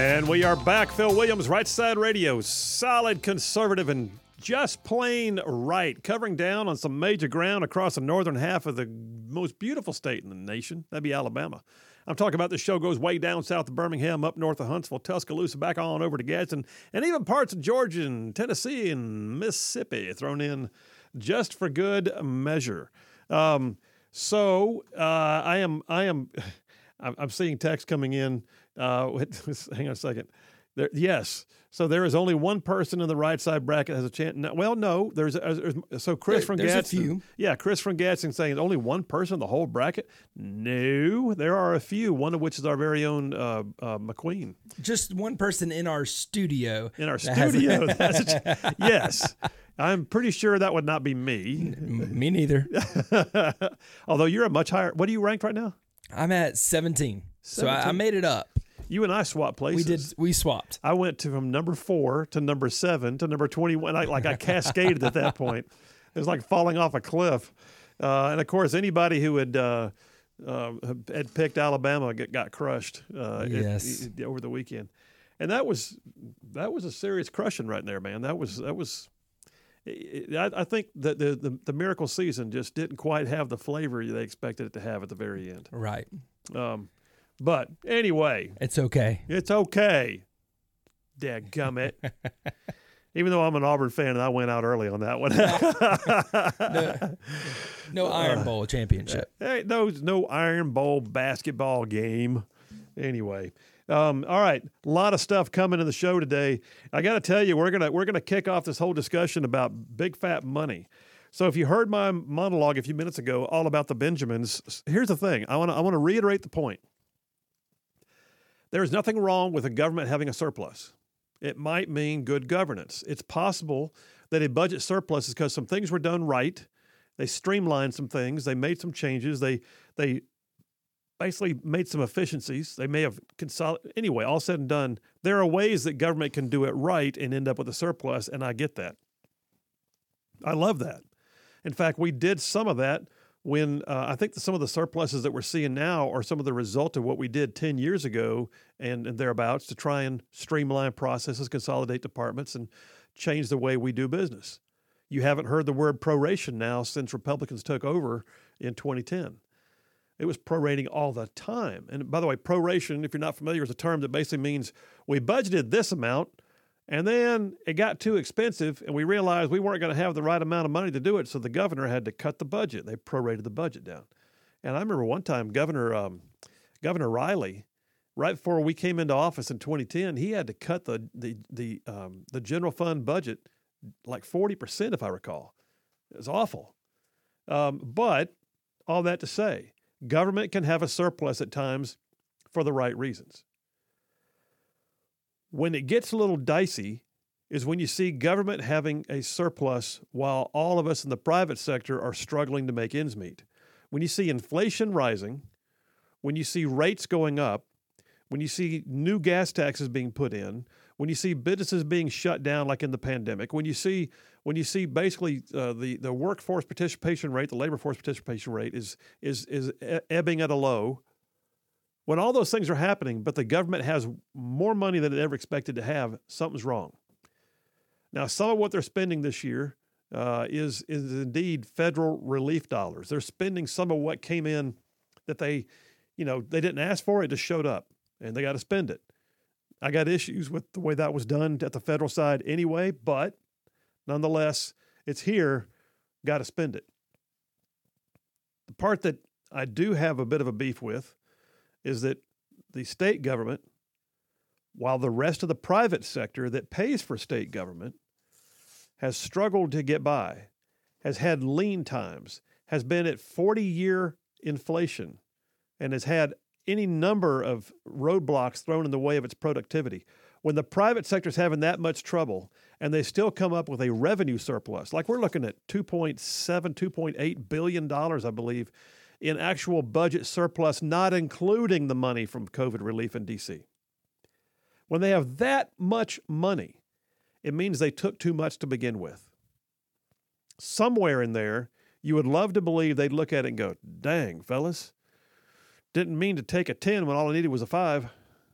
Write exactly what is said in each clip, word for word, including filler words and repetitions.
And we are back. Phil Williams, Right Side Radio, solid conservative and just plain right, covering down on some major ground across the northern half of the most beautiful state in the nation. That'd be Alabama. I'm talking about this show goes way down south of Birmingham, up north of Huntsville, Tuscaloosa, back on over to Gadsden, and even parts of Georgia and Tennessee and Mississippi thrown in just for good measure. Um, so uh, I am, I am, I'm seeing text coming in. Uh, hang on a second. There, yes. So there is only one person in the right side bracket has a chance. No, well, no. There's, there's so Chris there, from there's Gadsden. A few. Yeah, Chris from Gadsden saying only one person in the whole bracket. No, there are a few. One of which is our very own uh, uh, McQueen. Just one person in our studio. In our studio. That's a, yes. I'm pretty sure that would not be me. Me neither. Although you're a much higher. What are you ranked right now? I'm at seventeen. seventeen. So I, I made it up. You and I swapped places. We did. We swapped. I went to from number four to number seven to number twenty-one. I, like I cascaded at that point. It was like falling off a cliff. Uh, and of course, anybody who had uh, uh, had picked Alabama got, got crushed uh, yes. it, it, over the weekend. And that was that was a serious crushing right there, man. That was that was. It, I, I think that the, the the miracle season just didn't quite have the flavor they expected it to have at the very end. Right. Um, But anyway. It's okay. It's okay. Dadgummit. Even though I'm an Auburn fan and I went out early on that one. no, no Iron Bowl championship. Hey, no, no Iron Bowl basketball game. Anyway. Um, all right. A lot of stuff coming in the show today. I got to tell you, we're gonna we're gonna kick off this whole discussion about big fat money. So if you heard my monologue a few minutes ago all about the Benjamins, here's the thing. I want to I want to reiterate the point. There is nothing wrong with a government having a surplus. It might mean good governance. It's possible that a budget surplus is because some things were done right. They streamlined some things. They made some changes. They they basically made some efficiencies. They may have consolidated. Anyway, all said and done, there are ways that government can do it right and end up with a surplus, and I get that. I love that. In fact, we did some of that when uh, I think that some of the surpluses that we're seeing now are some of the result of what we did ten years ago and, and thereabouts to try and streamline processes, consolidate departments, and change the way we do business. You haven't heard the word proration now since Republicans took over in twenty ten. It was prorating all the time. And by the way, proration, if you're not familiar, is a term that basically means we budgeted this amount, and then it got too expensive, and we realized we weren't going to have the right amount of money to do it, so the governor had to cut the budget. They prorated the budget down. And I remember one time Governor um, Governor Riley, right before we came into office in twenty ten, he had to cut the the the um, the general fund budget like forty percent, if I recall. It was awful. Um, but all that to say, government can have a surplus at times for the right reasons. When it gets a little dicey is when you see government having a surplus while all of us in the private sector are struggling to make ends meet. When you see inflation rising, when you see rates going up, when you see new gas taxes being put in, when you see businesses being shut down like in the pandemic, when you see when you see basically uh, the, the workforce participation rate, the labor force participation rate is is is ebbing at a low. When all those things are happening, but the government has more money than it ever expected to have, something's wrong. Now, some of what they're spending this year uh, is is indeed federal relief dollars. They're spending some of what came in that they, you know, they didn't ask for. It just showed up, and they got to spend it. I got issues with the way that was done at the federal side anyway, but nonetheless, it's here, got to spend it. The part that I do have a bit of a beef with is that the state government, while the rest of the private sector that pays for state government has struggled to get by, has had lean times, has been at forty-year inflation, and has had any number of roadblocks thrown in the way of its productivity. When the private sector is having that much trouble and they still come up with a revenue surplus, like we're looking at two point seven, two point eight billion dollars, I believe, in actual budget surplus, not including the money from COVID relief in D C. When they have that much money, it means they took too much to begin with. Somewhere in there, you would love to believe they'd look at it and go, dang, fellas, didn't mean to take a ten when all I needed was a five.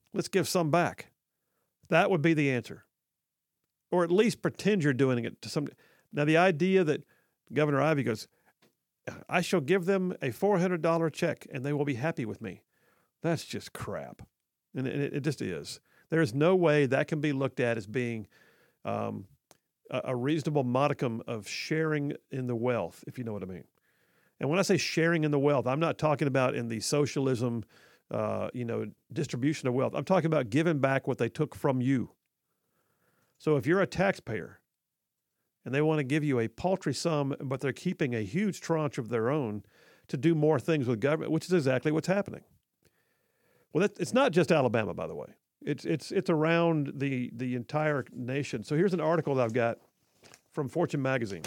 Let's give some back. That would be the answer. Or at least pretend you're doing it to some. Now, the idea that Governor Ivey goes, I shall give them a four hundred dollars check and they will be happy with me. That's just crap. And it, it just is. There is no way that can be looked at as being um, a, a reasonable modicum of sharing in the wealth, if you know what I mean. And when I say sharing in the wealth, I'm not talking about in the socialism, uh, you know, distribution of wealth. I'm talking about giving back what they took from you. So if you're a taxpayer and they want to give you a paltry sum, but they're keeping a huge tranche of their own to do more things with government, which is exactly what's happening. Well, that, it's not just Alabama, by the way. It's it's it's around the the entire nation. So here's an article that I've got from Fortune magazine.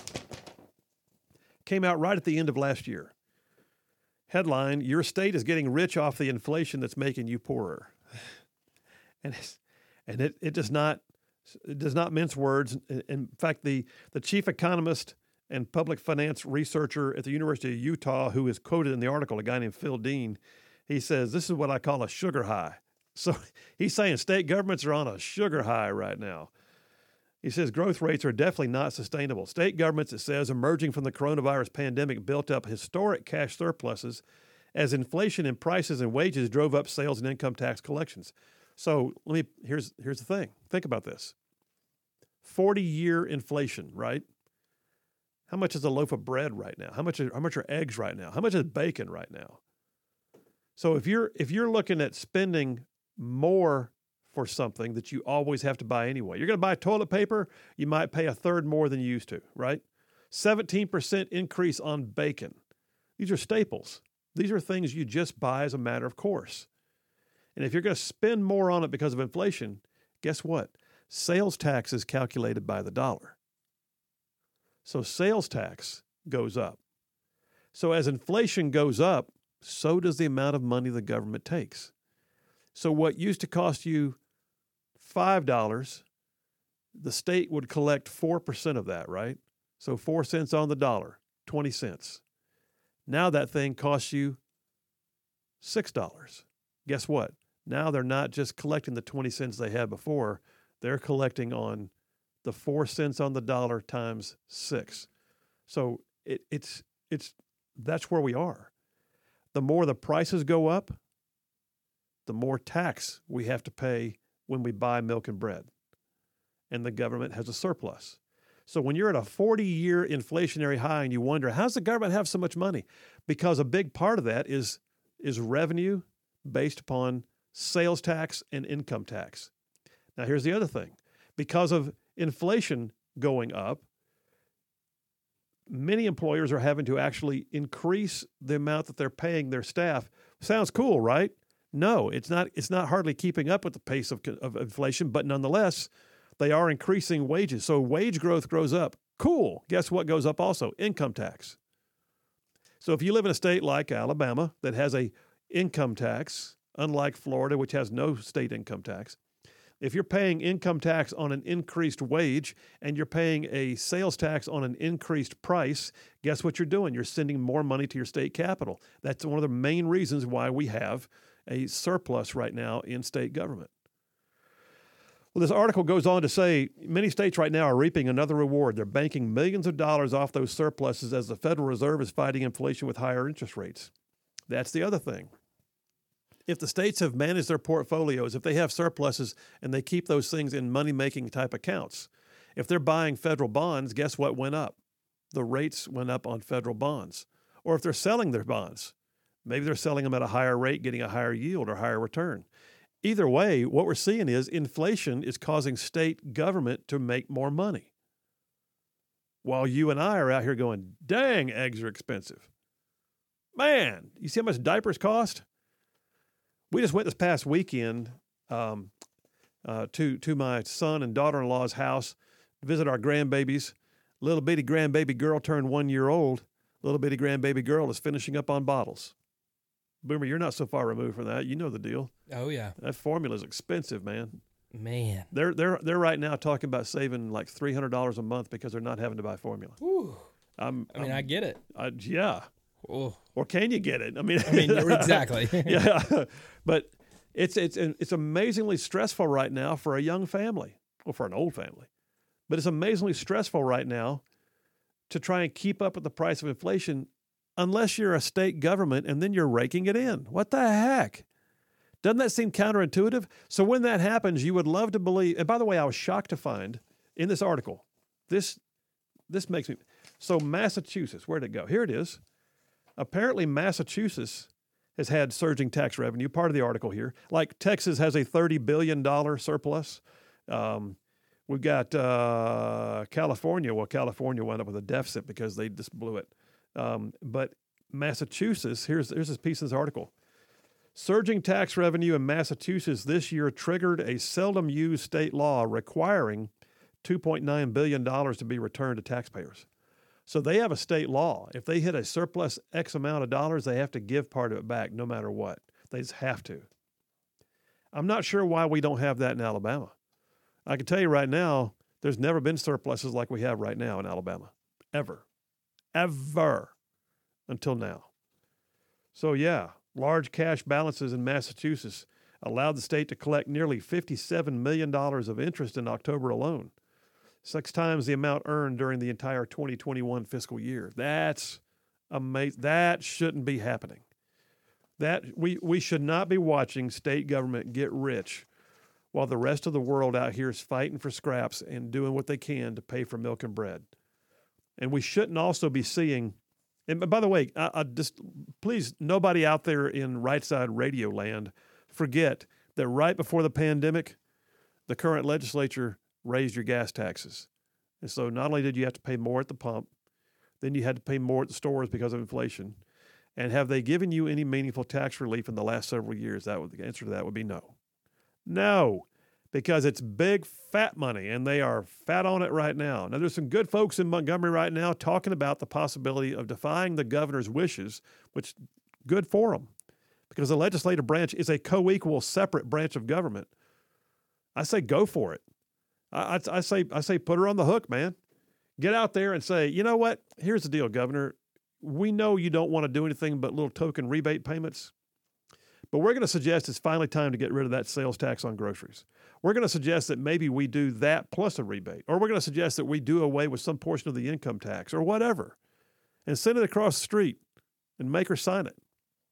Came out right at the end of last year. Headline, your state is getting rich off the inflation that's making you poorer. And it's, and it, it does not it does not mince words. In fact, the, the chief economist and public finance researcher at the University of Utah, who is quoted in the article, a guy named Phil Dean, he says, this is what I call a sugar high. So he's saying state governments are on a sugar high right now. He says growth rates are definitely not sustainable. State governments, it says, emerging from the coronavirus pandemic built up historic cash surpluses as inflation in prices and wages drove up sales and income tax collections. So let me here's here's the thing. Think about this. forty-year inflation, right? How much is a loaf of bread right now? How much are, how much are eggs right now? How much is bacon right now? So if you're if you're looking at spending more for something that you always have to buy anyway. You're going to buy toilet paper, you might pay a third more than you used to, right? seventeen percent increase on bacon. These are staples. These are things you just buy as a matter of course. And if you're going to spend more on it because of inflation, guess what? Sales tax is calculated by the dollar. So sales tax goes up. So as inflation goes up, so does the amount of money the government takes. So what used to cost you five dollars, the state would collect four percent of that, right? So four cents on the dollar, twenty cents. Now that thing costs you six dollars. Guess what? Now they're not just collecting the twenty cents they had before. They're collecting on the four cents on the dollar times six. So it, it's it's that's where we are. The more the prices go up, the more tax we have to pay when we buy milk and bread. And the government has a surplus. So when you're at a forty-year inflationary high and you wonder, how's the government have so much money? Because a big part of that is, is revenue based upon sales tax and income tax. Now, here's the other thing. Because of inflation going up, many employers are having to actually increase the amount that they're paying their staff. Sounds cool, right? No, it's not. It's not hardly keeping up with the pace of, of inflation, but nonetheless, they are increasing wages. So wage growth grows up. Cool. Guess what goes up also? Income tax. So if you live in a state like Alabama that has a income tax, unlike Florida, which has no state income tax, if you're paying income tax on an increased wage and you're paying a sales tax on an increased price, guess what you're doing? You're sending more money to your state capital. That's one of the main reasons why we have a surplus right now in state government. Well, this article goes on to say many states right now are reaping another reward. They're banking millions of dollars off those surpluses as the Federal Reserve is fighting inflation with higher interest rates. That's the other thing. If the states have managed their portfolios, if they have surpluses and they keep those things in money-making type accounts, if they're buying federal bonds, guess what went up? The rates went up on federal bonds. Or if they're selling their bonds, maybe they're selling them at a higher rate, getting a higher yield or higher return. Either way, what we're seeing is inflation is causing state government to make more money. While you and I are out here going, dang, eggs are expensive. Man, you see how much diapers cost? We just went this past weekend um, uh, to, to my son and daughter-in-law's house to visit our grandbabies. Little bitty grandbaby girl turned one year old. Little bitty grandbaby girl is finishing up on bottles. Boomer, you're not so far removed from that. You know the deal. Oh, yeah. That formula is expensive, man. Man. They're they're they're right now talking about saving like three hundred dollars a month because they're not having to buy formula. Whew. I'm, I mean, I'm, I get it. I, yeah. Oh. Or can you get it? I mean, I mean, exactly. yeah. But It's, it's, it's amazingly stressful right now for a young family, or for an old family. But it's amazingly stressful right now to try and keep up with the price of inflation unless you're a state government and then you're raking it in. What the heck? Doesn't that seem counterintuitive? So when that happens, you would love to believe, and by the way, I was shocked to find in this article, this, this makes me, so Massachusetts, where'd it go? Here it is. Apparently Massachusetts has had surging tax revenue, part of the article here. Like Texas has a thirty billion dollars surplus. Um, we've got uh, California. Well, California wound up with a deficit because they just blew it. Um, but Massachusetts, here's, here's this piece of this article. Surging tax revenue in Massachusetts this year triggered a seldom used state law requiring two point nine billion dollars to be returned to taxpayers. So they have a state law. If they hit a surplus X amount of dollars, they have to give part of it back no matter what. They just have to. I'm not sure why we don't have that in Alabama. I can tell you right now, there's never been surpluses like we have right now in Alabama. Ever. Ever. Until now. So yeah, large cash balances in Massachusetts allowed the state to collect nearly fifty-seven million dollars of interest in October alone. Six times the amount earned during the entire twenty twenty-one fiscal year. That's amazing. That shouldn't be happening. That we, we should not be watching state government get rich while the rest of the world out here is fighting for scraps and doing what they can to pay for milk and bread. And we shouldn't also be seeing, and by the way, I, I just please, nobody out there in right side radio land forget that right before the pandemic, the current legislature raised your gas taxes. And so not only did you have to pay more at the pump, then you had to pay more at the stores because of inflation. And have they given you any meaningful tax relief in the last several years? That would, the answer to that would be no. No, because it's big fat money, and they are fat on it right now. Now, there's some good folks in Montgomery right now talking about the possibility of defying the governor's wishes, which good for them, because the legislative branch is a co-equal, separate branch of government. I say go for it. I, I, I say I say put her on the hook, man. Get out there and say, you know what? Here's the deal, Governor. We know you don't want to do anything but little token rebate payments, but we're going to suggest it's finally time to get rid of that sales tax on groceries. We're going to suggest that maybe we do that plus a rebate, or we're going to suggest that we do away with some portion of the income tax or whatever, and send it across the street and make her sign it.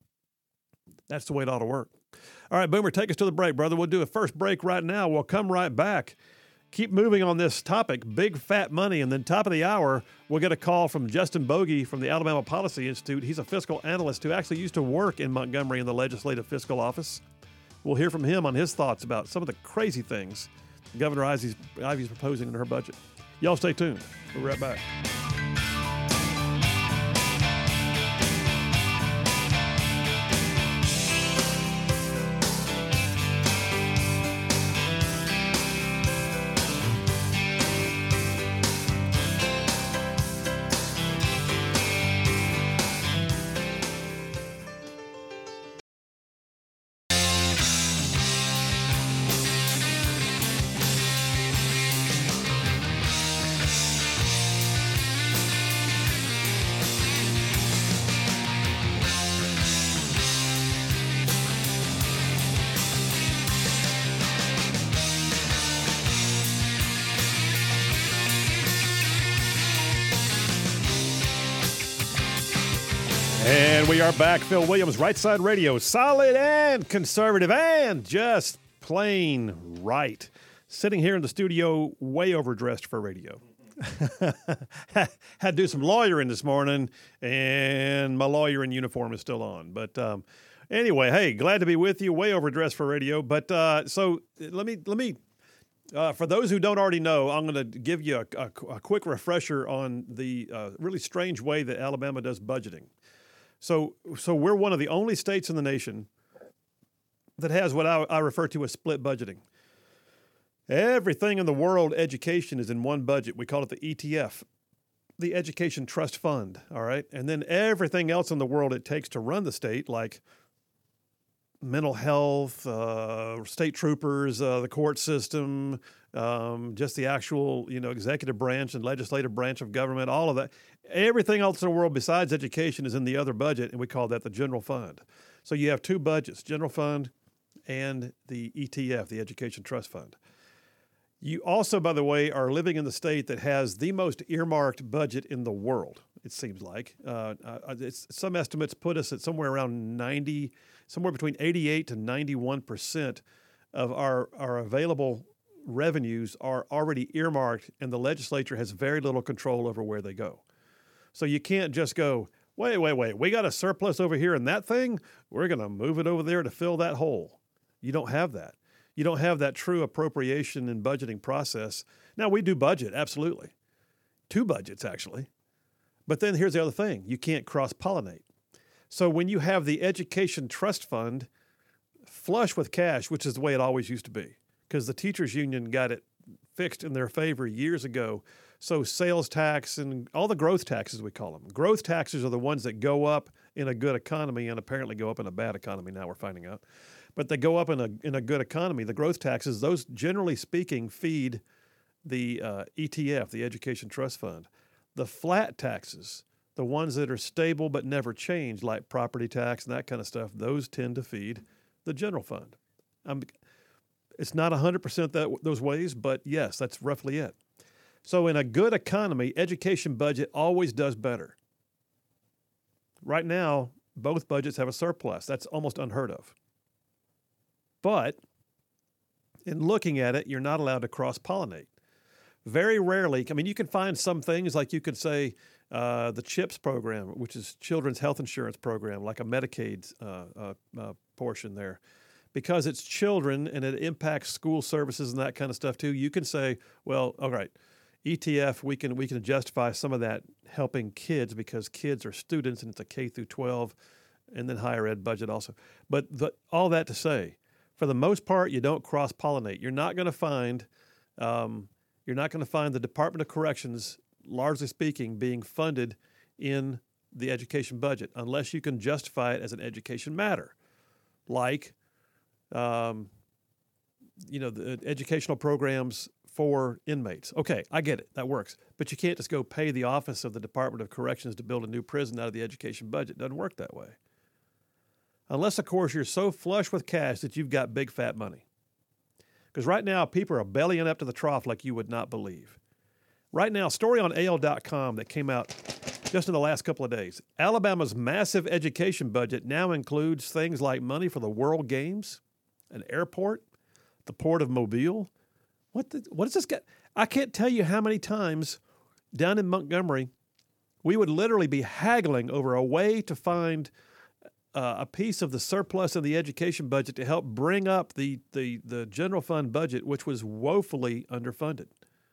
That's the way it ought to work. All right, Boomer, take us to the break, brother. We'll do a first break right now. We'll come right back. Keep moving on this topic, big fat money, and then top of the hour, we'll get a call from Justin Bogie from the Alabama Policy Institute. He's a fiscal analyst who actually used to work in Montgomery in the Legislative Fiscal Office. We'll hear from him on his thoughts about some of the crazy things Governor Ivey's, Ivey's proposing in her budget. Y'all stay tuned. We'll be right back. And we are back. Phil Williams, Right Side Radio, solid and conservative and just plain right. Sitting here in the studio, way overdressed for radio. Had to do some lawyering this morning, and my lawyer in uniform is still on. But um, anyway, hey, glad to be with you. Way overdressed for radio. But uh, so let me let me. Uh, for those who don't already know, I'm going to give you a, a, a quick refresher on the uh, really strange way that Alabama does budgeting. So, so we're one of the only states in the nation that has what I, I refer to as split budgeting. Everything in the world education is in one budget. We call it the E T F, the Education Trust Fund, all right? And then everything else in the world it takes to run the state, like mental health, uh, state troopers, uh, the court system, um, just the actual, you know, executive branch and legislative branch of government, all of that. Everything else in the world besides education is in the other budget, and we call that the general fund. So you have two budgets, general fund and the E T F, the Education Trust Fund. You also, by the way, are living in the state that has the most earmarked budget in the world, it seems like. Uh, uh, it's, some estimates put us at somewhere around ninety, somewhere between eighty-eight to ninety-one percent of our, our available revenues are already earmarked, and the legislature has very little control over where they go. So you can't just go, wait, wait, wait, we got a surplus over here in that thing, we're going to move it over there to fill that hole. You don't have that. You don't have that true appropriation and budgeting process. Now, we do budget, absolutely. Two budgets, actually. But then here's the other thing. You can't cross-pollinate. So when you have the Education Trust Fund flush with cash, which is the way it always used to be, because the teachers union got it fixed in their favor years ago. So sales tax and all the growth taxes, we call them. Growth taxes are the ones that go up in a good economy and apparently go up in a bad economy, now we're finding out. But they go up in a in a good economy. The growth taxes, those generally speaking feed the uh, E T F, the Education Trust Fund. The flat taxes, the ones that are stable but never change, like property tax and that kind of stuff, those tend to feed the general fund. Um, it's not one hundred percent that those ways, but yes, that's roughly it. So in a good economy, education budget always does better. Right now, both budgets have a surplus. That's almost unheard of. But in looking at it, you're not allowed to cross-pollinate. Very rarely, I mean, you can find some things like you could say uh, the CHIPS program, which is Children's Health Insurance Program, like a Medicaid uh, uh, uh, portion there. Because it's children and it impacts school services and that kind of stuff too, you can say, well, all right, E T F, we can we can justify some of that helping kids because kids are students and it's a K through twelve and then higher ed budget also. But the, all that to say, for the most part, you don't cross-pollinate. You're not going to find, um, you're not going to find the Department of Corrections, largely speaking, being funded in the education budget unless you can justify it as an education matter, like, um, you know, the educational programs for inmates. Okay, I get it. That works. But you can't just go pay the Office of the Department of Corrections to build a new prison out of the education budget. It doesn't work that way. Unless, of course, you're so flush with cash that you've got big, fat money. Because right now, people are bellying up to the trough like you would not believe. Right now, story on A L dot com that came out just in the last couple of days. Alabama's massive education budget now includes things like money for the World Games, an airport, the Port of Mobile. What the, what does this get? I can't tell you how many times down in Montgomery, we would literally be haggling over a way to find Uh, a piece of the surplus in the education budget to help bring up the, the, the general fund budget, which was woefully underfunded.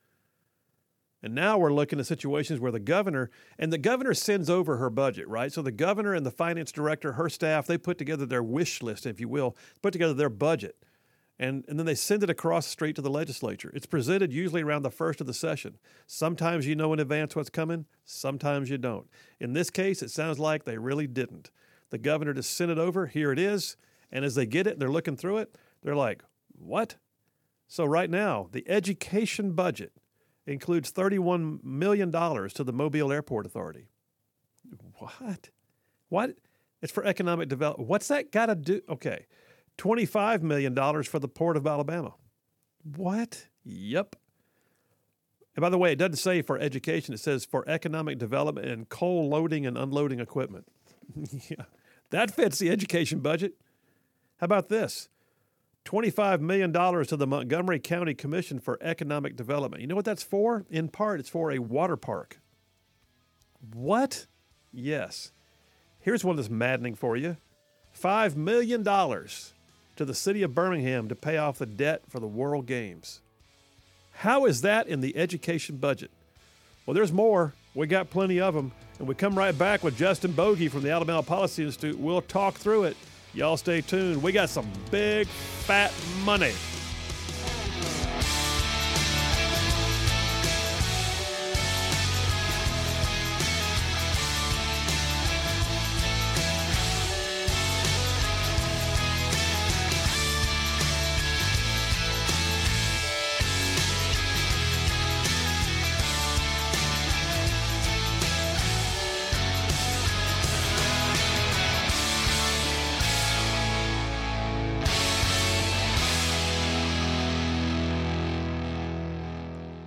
And now we're looking at situations where the governor, and the governor sends over her budget, right? So the governor and the finance director, her staff, they put together their wish list, if you will, put together their budget. And, and then they send it across the street to the legislature. It's presented usually around the first of the session. Sometimes you know in advance what's coming. Sometimes you don't. In this case, it sounds like they really didn't. The governor just sent it over. Here it is. And as they get it, they're looking through it. They're like, what? So right now, the education budget includes thirty-one million dollars to the Mobile Airport Authority. What? What? It's for economic development. What's that got to do? Okay. twenty-five million dollars for the Port of Alabama. What? Yep. And by the way, it doesn't say for education. It says for economic development and coal loading and unloading equipment. Yeah, that fits the education budget. How about this? twenty-five million dollars to the Montgomery County Commission for Economic Development. You know what that's for? In part, it's for a water park. What? Yes. Here's one that's maddening for you. five million dollars to the city of Birmingham to pay off the debt for the World Games. How is that in the education budget? Well, there's more. We got plenty of them. And we come right back with Justin Bogey from the Alabama Policy Institute. We'll talk through it. Y'all stay tuned. We got some big, fat money.